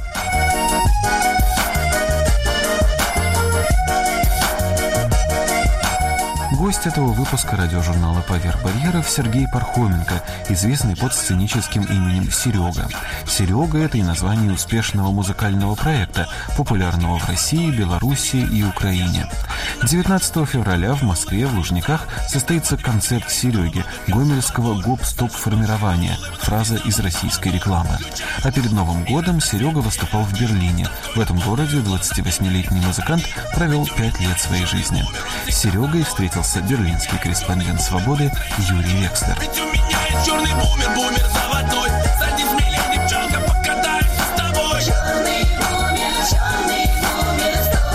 Гость этого выпуска радиожурнала «Поверх барьеров» Сергей Пархоменко, известный под сценическим именем Серега. Серега – это и название успешного музыкального проекта, популярного в России, Белоруссии и Украине. девятнадцатого февраля в Москве в Лужниках состоится концерт Сереги, гомельского гоп-стоп-формирования, фраза из российской рекламы. А перед Новым годом Серега выступал в Берлине. В этом городе двадцативосьмилетний музыкант провел пять лет своей жизни. С Серегой встретился берлинский корреспондент «Свободы» Юрий Векслер. Ведь у меня есть черный бумер, бумер золотой. Садись, милей, девчонка, покатаемся с тобой. Черный бумер, черный бумер, сто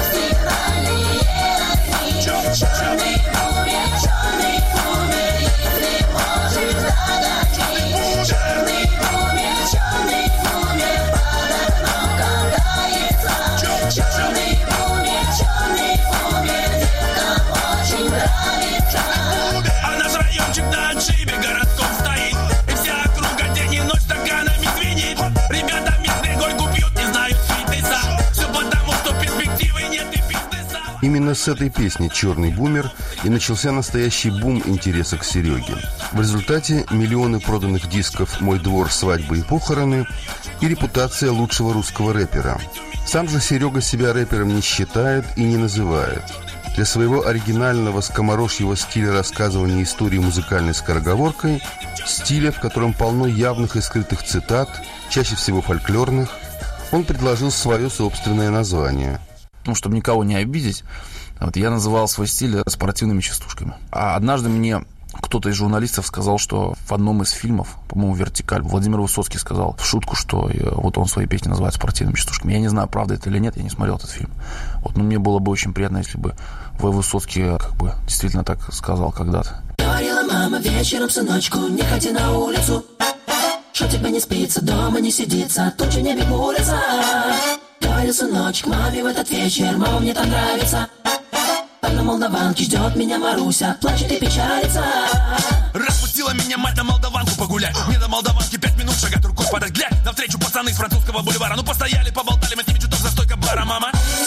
стиральные. Черный бумер, черный бумер, если можешь догадать. Черный бумер, черный бумер, под окном катается. Черный бумер, черный бумер, деткам очень нравится. А наш райончик на отшибе городком стоит, и вся округа день и ночь стаканами звенит. Ребята местные горьку пьют, не знают фитнеса. Все потому, что перспективы нет и бизнеса. Именно с этой песни «Черный бумер» и начался настоящий бум интереса к Сереге. В результате миллионы проданных дисков «Мой двор, свадьбы и похороны» и репутация лучшего русского рэпера. Сам же Серега себя рэпером не считает и не называет. Для своего оригинального скоморожьего стиля рассказывания истории музыкальной скороговоркой, стиля, в котором полно явных и скрытых цитат, чаще всего фольклорных, он предложил свое собственное название. Ну, чтобы никого не обидеть, вот, я называл свой стиль спортивными частушками. А однажды мне кто-то из журналистов сказал, что в одном из фильмов, по-моему, «Вертикаль», Владимир Высоцкий сказал в шутку, что вот он свои песни называет спортивными частушками. Я не знаю, правда это или нет, я не смотрел этот фильм. Вот, но мне было бы очень приятно, если бы В. Высоцкий как бы действительно так сказал когда-то. Говорила мама вечером, сыночку, не ходи на улицу, что тебе не спится, дома не сидится, тучи небе хмурятся. Говорил сыночек маме в этот вечер, мама, мне там нравится. мать на молдаванке, ждет меня Маруся, плачет и печалится. Распустила меня мать на молдаванку погулять. Мне до молдаванки пять минут шагать, руку подать, глядь. Навстречу пацаны с французского бульвара. Ну постояли, поболтали, мы с ними чуток за стойкой бара, мама.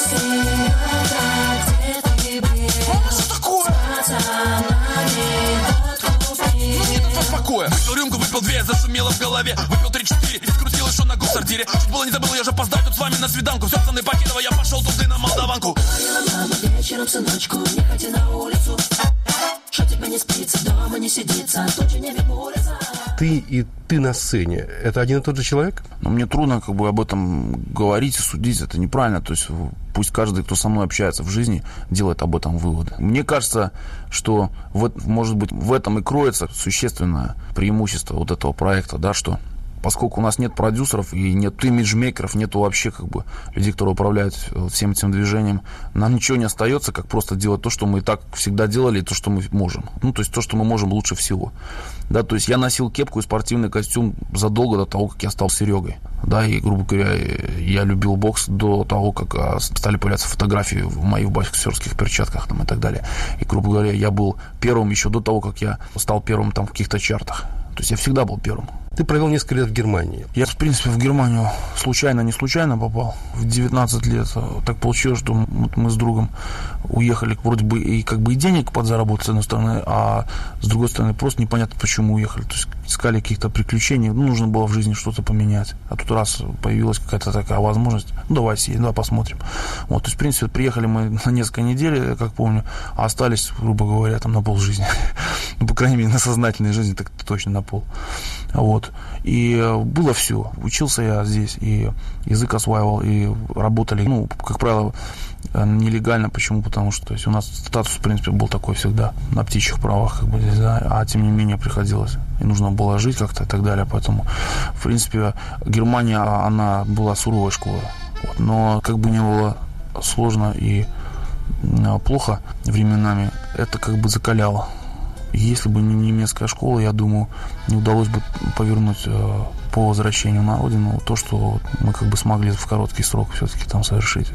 Что такое? Ну нет этого покоя. Выпил рюмку, выпил две, зашумело в голове. Выпил три-четыре и скрутил еще ногу в сортире. Чуть было не забыл, я же опоздаю тут с вами на свиданку. Все, пацаны, покидывай, я пошел туды на молдаванку. Мама, вечером, сыночку, не ходи на улицу. Что тебе не спится, дома не сидится, тучи небе бурятся. Ты и ты на сцене – это один и тот же человек? Но мне трудно как бы об этом говорить и судить, это неправильно. То есть пусть каждый, кто со мной общается в жизни, делает об этом выводы. Мне кажется, что вот, может быть, в этом и кроется существенное преимущество вот этого проекта, да, что поскольку у нас нет продюсеров и нет имиджмейкеров, нету вообще как бы людей, которые управляют всем этим движением, нам ничего не остается, как просто делать то, что мы и так всегда делали, и то, что мы можем. Ну, то есть то, что мы можем лучше всего. Да, то есть я носил кепку и спортивный костюм задолго до того, как я стал Серегой. Да, и, грубо говоря, я любил бокс до того, как стали появляться фотографии в моих боксерских перчатках там, и так далее. И, грубо говоря, я был первым еще до того, как я стал первым там в каких-то чартах. То есть я всегда был первым. Ты провел несколько лет в Германии. Я, в принципе, в Германию случайно, не случайно попал. В девятнадцать лет так получилось, что мы с другом уехали вроде бы и как бы и денег подзаработать, с одной стороны, а с другой стороны просто непонятно, почему уехали. То есть искали каких-то приключений, ну, нужно было в жизни что-то поменять. А тут раз появилась какая-то такая возможность, ну, давай съездим, давай посмотрим. Вот, то есть, в принципе, приехали мы на несколько недель, как помню, а остались, грубо говоря, там на полжизни. Ну, по крайней мере, на сознательной жизни так точно на пол. Вот. И было все. Учился я здесь, и язык осваивал, и работали, ну, как правило, нелегально. Почему? Потому что то есть, у нас статус, в принципе, был такой всегда, на птичьих правах, как бы здесь, да, а тем не менее приходилось. И нужно было жить как-то и так далее. Поэтому, в принципе, Германия, она была суровой школой. Вот. Но как бы не было сложно и плохо временами, это как бы закаляло. Если бы не немецкая школа, я думаю, не удалось бы повернуть э, по возвращению на родину то, что мы как бы смогли в короткий срок все-таки там совершить.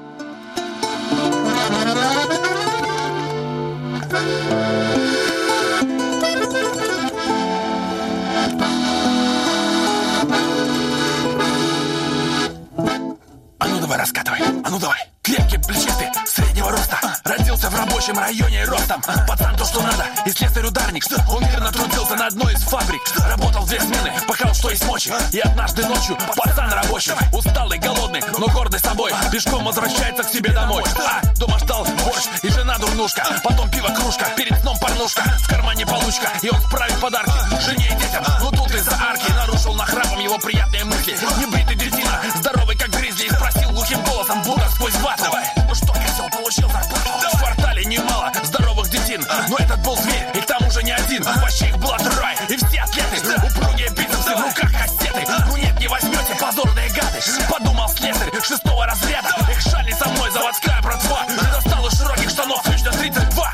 А ну давай раскатывай, а ну давай. Крепкий, плечистый, среднего роста. Родился в рабочем районе ростом. Пацан то, что надо, и слесарь-ударник. Он мирно трудился на одной из фабрик. Работал две смены, пахал что есть мочи. И однажды ночью пацан рабочий, усталый, голодный, но гордый собой, пешком возвращается к себе домой. А дома ждал борщ и жена дурнушка. Потом пиво кружка, перед сном порнушка. В кармане получка, и он справит подарки жене и детям. Но тут из-за арки нарушил нахрапом его приятные мысли. Небритый детина, здоровый как гризли, и спросил глухим голосом, будто сквозь вату: ну что, козел, получил зарплату? В квартале немало здоровых детин, но этот был зверь, и к тому же не один. Вообще их было трое, и все атлеты, упругие бицепсы, в руках кастеты. Ну нет, не возьмете, позорные гады. Подумал слесарь шестого разряда. Их шали со мной, заводская братва. Ты достал из широких штанов ключ на тридцать два.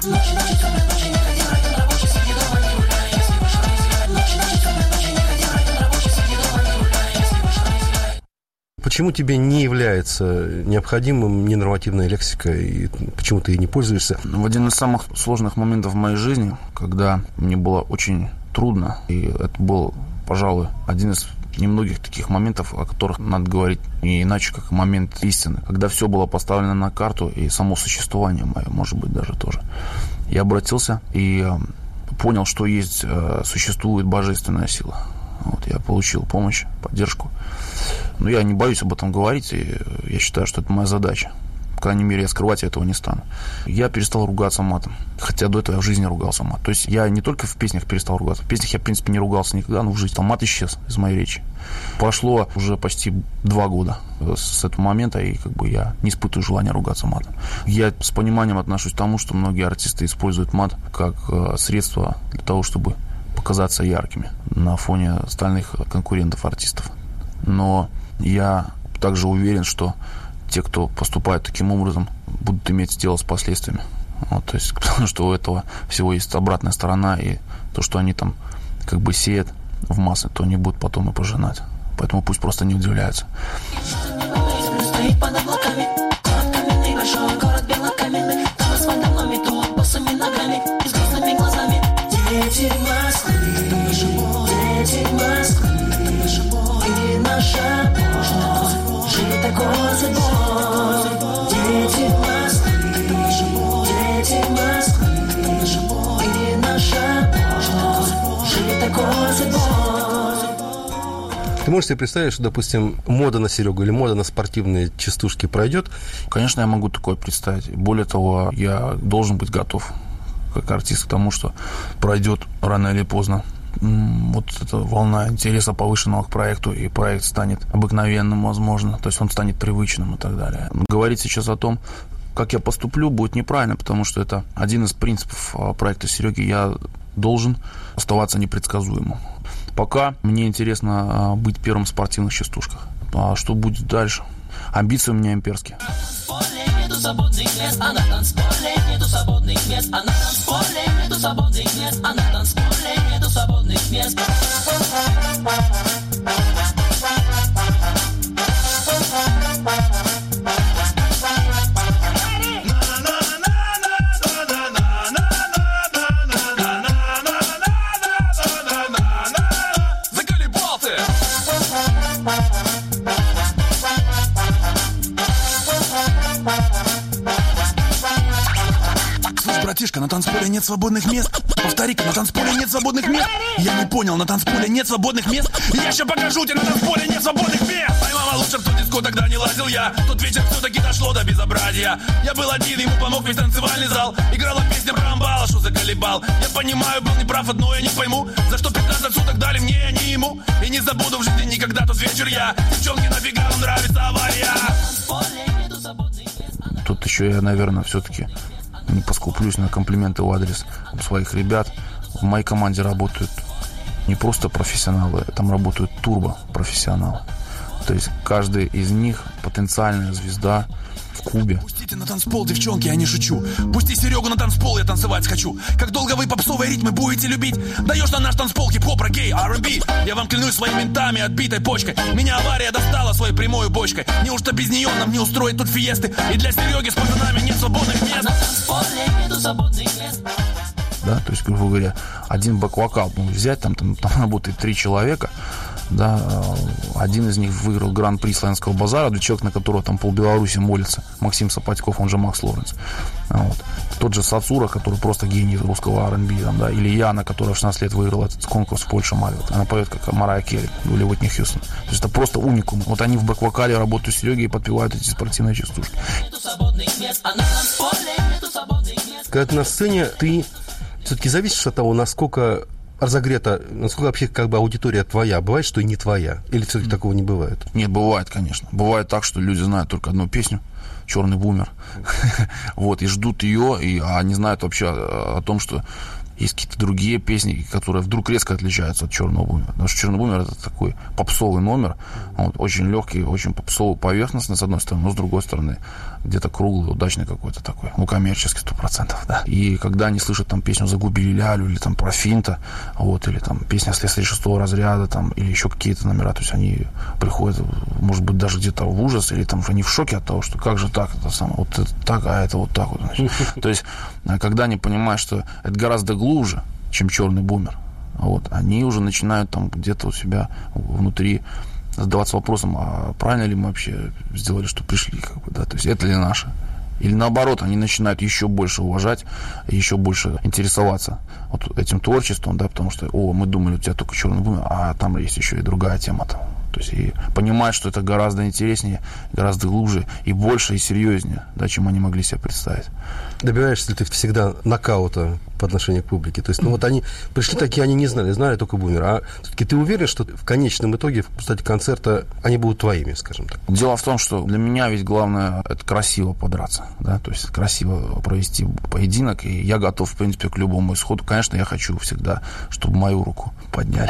Почему тебе не является необходимым ненормативная лексика, и почему ты ей не пользуешься? В один из самых сложных моментов в моей жизни, когда мне было очень трудно, и это был, пожалуй, один из немногих таких моментов, о которых надо говорить не иначе, как момент истины, когда все было поставлено на карту, и само существование мое, может быть, даже тоже. Я обратился и понял, что есть, существует божественная сила. Вот, я получил помощь, поддержку. Но я не боюсь об этом говорить, и я считаю, что это моя задача. По крайней мере, я скрывать этого не стану. Я перестал ругаться матом, хотя до этого я в жизни ругался матом. То есть я не только в песнях перестал ругаться, в песнях я, в принципе, не ругался никогда, но в жизни там мат исчез из моей речи. Прошло уже почти два года с этого момента, и как бы я не испытываю желания ругаться матом. Я с пониманием отношусь к тому, что многие артисты используют мат как средство для того, чтобы показаться яркими на фоне остальных конкурентов-артистов. Но я также уверен, что те, кто поступает таким образом, будут иметь дело с последствиями. Вот, то есть, потому что у этого всего есть обратная сторона, и то, что они там как бы сеют в массы, то они будут потом и пожинать. Поэтому пусть просто не удивляются. Стоит под облаками, город каменный, большой город белокаменный. Там асфальт давно Ты можешь себе представить, что, допустим, мода на Серегу или мода на спортивные частушки пройдет? Конечно, я могу такое представить. Более того, я должен быть готов как артист к тому, что пройдет рано или поздно вот эта волна интереса повышенного к проекту, и проект станет обыкновенным, возможно, то есть он станет привычным и так далее. Говорить сейчас о том, как я поступлю, будет неправильно, потому что это один из принципов проекта Сереги. Я должен оставаться непредсказуемым. Пока мне интересно быть первым в спортивных частушках. А что будет дальше? Амбиции у меня имперские. Нету свободных мест, а на танцполе нету свободных мест, а на танцполе нету свободных мест, а на танцполе нету свободных мест. Братишка, на танцполе нет свободных мест. Повтори-ка, на танцполе нет свободных мест. Я не понял, на танцполе нет свободных мест. Я сейчас покажу тебе, на танцполе нет свободных мест. Моя мама лучше в ту диско тогда не лазил я. Тот вечер все-таки дошло до безобразия. Я был один, ему помог весь танцевальный зал. Играла песня про амбала, что заколебал. Я понимаю, был неправ, одно я не пойму. За что пятнадцать суток дали мне, а не ему. И не забуду в жизни никогда тот вечер я. Девчонки, нафига вам нравится авария? Тут еще я, наверное, все-таки не поскуплюсь на комплименты в адрес своих ребят. В моей команде работают не просто профессионалы, там работают турбо-профессионалы. То есть каждый из них потенциальная звезда в клубе. Пустите на танцпол, девчонки, я не шучу. Пусти Серегу на танцпол, я танцевать хочу. Как долго вы попсовые ритмы будете любить? Даешь на наш танцпол хип-хоп, гей, ар энд би. Я вам клянусь своими ментами, отбитой почкой. Меня авария достала своей прямой бочкой. Неужто без нее нам не устроить тут фиесты? И для Сереги с пацанами нет свободных мест. На танцполе нету свободных мест. Да, то есть, грубо говоря, один бэк-вокал ну, взять, там, там, там работает три человека. Да, один из них выиграл гран-при Славянского базара, для человека, на которого там пол Беларуси молится, Максим Сапатьков, он же Макс Лоренс. Вот. Тот же Сацура, который просто гений русского ар энд би, там, да, или Яна, которая в шестнадцать лет выиграла этот конкурс в Польше, Марвел. Она поет как Марайя Керри или Уитни Хьюстон. То есть это просто уникум. Вот они в бэк-вокале работают с Серегой и подпевают эти спортивные частушки. Когда ты на сцене, ты все-таки зависишь от того, насколько разогрета, насколько вообще как бы аудитория твоя. Бывает, что и не твоя? Или все-таки такого не бывает? Нет, бывает, конечно. Бывает так, что люди знают только одну песню «Черный бумер». Вот, и ждут ее, и, а не знают вообще о, о том, что есть какие-то другие песни, которые вдруг резко отличаются от «Черного бумера». Потому что «Черный бумер» — это такой попсовый номер, вот, очень легкий, очень попсовый, поверхностный, с одной стороны, но с другой стороны где-то круглый, удачный какой-то такой, ну, коммерческий, сто процентов, да. И когда они слышат там песню «Загубили лялю» или там про Финта, вот, или там песня «Слесарь шестого разряда», там, или еще какие-то номера, то есть они приходят, может быть, даже где-то в ужас, или там они в шоке от того, что как же так, это самое, вот это так, а это вот так вот, значит. То есть, когда они понимают, что это гораздо глубже, чем «Черный бумер», вот, они уже начинают там где-то у себя внутри задаваться вопросом, а правильно ли мы вообще сделали, что пришли, как бы, да, то есть это ли наше? Или наоборот, они начинают еще больше уважать, еще больше интересоваться вот этим творчеством, да, потому что, о, мы думали, у тебя только «Черный бумер», а там есть еще и другая тема там. То есть и понимать, что это гораздо интереснее, гораздо глубже и больше, и серьезнее, да, чем они могли себе представить. Добиваешься ли ты всегда нокаута по отношению к публике? То есть, ну вот они пришли такие, они не знали, знали только бумер. А все-таки ты уверен, что в конечном итоге, кстати, концерта, они будут твоими, скажем так? Дело в том, что для меня ведь главное это красиво подраться, да, то есть красиво провести поединок, и я готов, в принципе, к любому исходу. Конечно, я хочу всегда, чтобы мою руку подняли.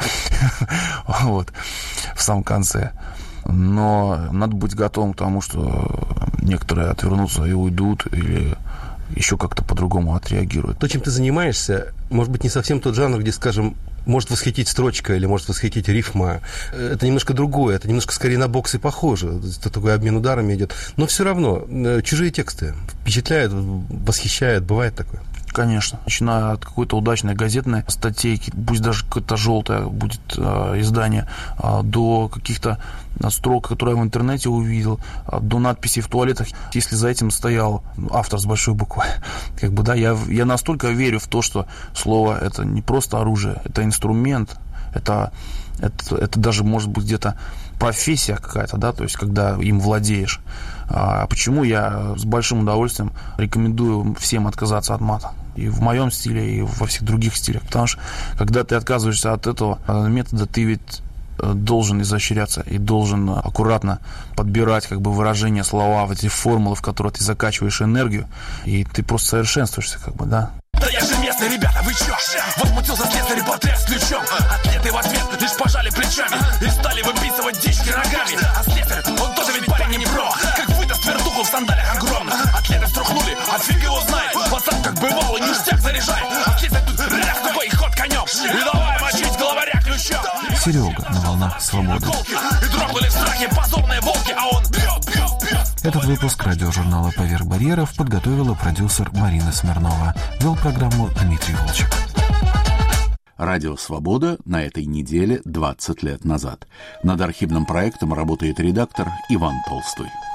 Вот. В самом конце. Но надо быть готовым к тому, что некоторые отвернутся и уйдут, или еще как-то по-другому отреагируют. То, чем ты занимаешься, может быть, не совсем тот жанр, где, скажем, может восхитить строчка или может восхитить рифма. Это немножко другое, это немножко скорее на боксы похоже. Это такой обмен ударами идет. Но все равно чужие тексты впечатляют, восхищают, бывает такое. Конечно. Начиная от какой-то удачной газетной статейки, пусть даже какое-то желтое будет э, издание, э, до каких-то строк, которые я в интернете увидел, э, до надписей в туалетах. Если за этим стоял автор с большой буквы, как бы, да, я, я настолько верю в то, что слово — это не просто оружие, это инструмент, это Это, это даже может быть где-то профессия какая-то, да, то есть когда им владеешь. А почему я с большим удовольствием рекомендую всем отказаться от мата? И в моем стиле, и во всех других стилях. Потому что когда ты отказываешься от этого метода, ты ведь должен изощряться и должен аккуратно подбирать как бы выражения, слова, в эти формулы, в которые ты закачиваешь энергию, и ты просто совершенствуешься, как бы, да. Да я же местный, ребята, вы чё? Возмутился слесарь и потряс ключом. Атлеты в ответ лишь пожали плечами и стали выписывать дички рогами. А слесарь, он тоже ведь парень не про. Как выдаст вертуху в сандалях огромных. Атлеты струхнули, а фиг его знает. Пацан как бывало, ништяк заряжай. А слесарь тут рях такой ход конем. И давай мочить главаря ключом. Серега на волнах свободы. И дрогнули в страхе позорные волки, а он бьет, бьет, бьет. Этот выпуск радиожурнала «Поверх барьеров» подготовила продюсер Марина Смирнова. Вел программу Дмитрий Волчек. Радио «Свобода» на этой неделе двадцать лет назад. Над архивным проектом работает редактор Иван Толстой.